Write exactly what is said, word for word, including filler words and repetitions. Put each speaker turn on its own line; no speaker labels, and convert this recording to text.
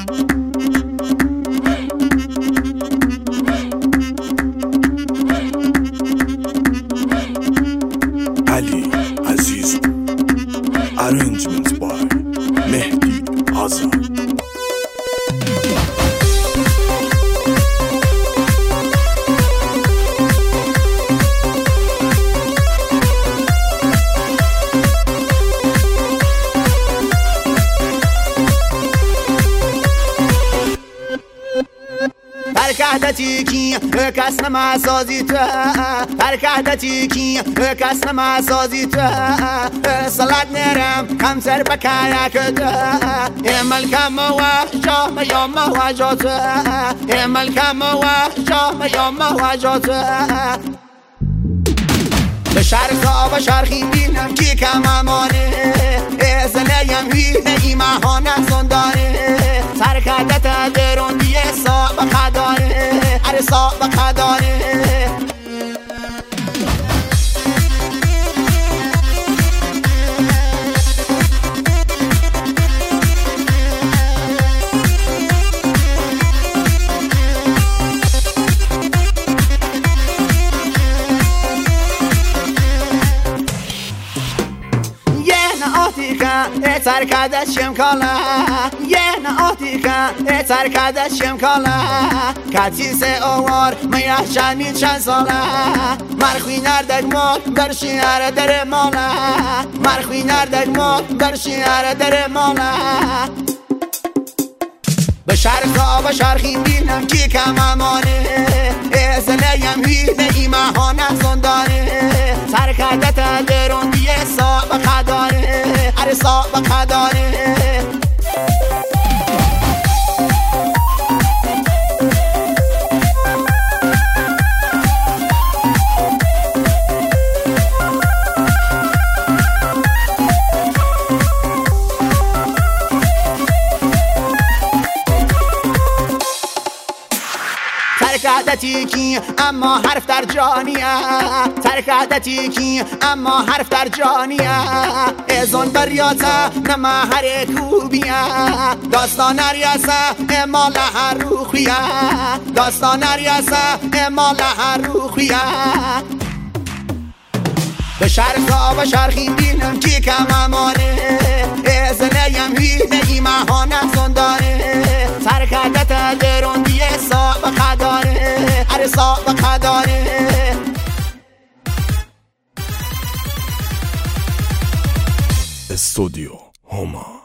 علی عزیز Arrangement by مهدی آزاد.
ترکهدتی کی کس نما سازی تو ترکهدتی کی کس نما سازی تو صلات نرم کم سر بکایا کده امل کم و جا میام و جات امل کم و جا میام و جات به شرق و شرقی بینم کی کم امانه ازنیم هی ایمانه زندانه ترکهدت درون دیه صاحب قداره اره صاحب قداره ترکهدشم کالا یه نعاتیکا ترکهدشم کالا کتیس اوار میاشانی چند ساله مرخوی نردک مال در شیاره در مالا مرخوی نردک مال در شیاره در مالا به شرق و شرقی بینم کی کم امانه ازنیم هی ایمانه زندانه ترکهدت درون دیه صاحب قداره اره صاحب قداره ترکهدتی کی اما حرف در جانیه ترکهدتی کی اما حرف در جانیه ازون بریاتا نما هر کوبیه داستان ریاسه اما لحر روخیه داستان ریاسه اما لحر روخیه به شرق و شرقی بینم کی کم امانه ازنیم هی ایمانه زندانه ترکهدت درون دیه صاحب قداره اره صاحب قداره
استودیو هما.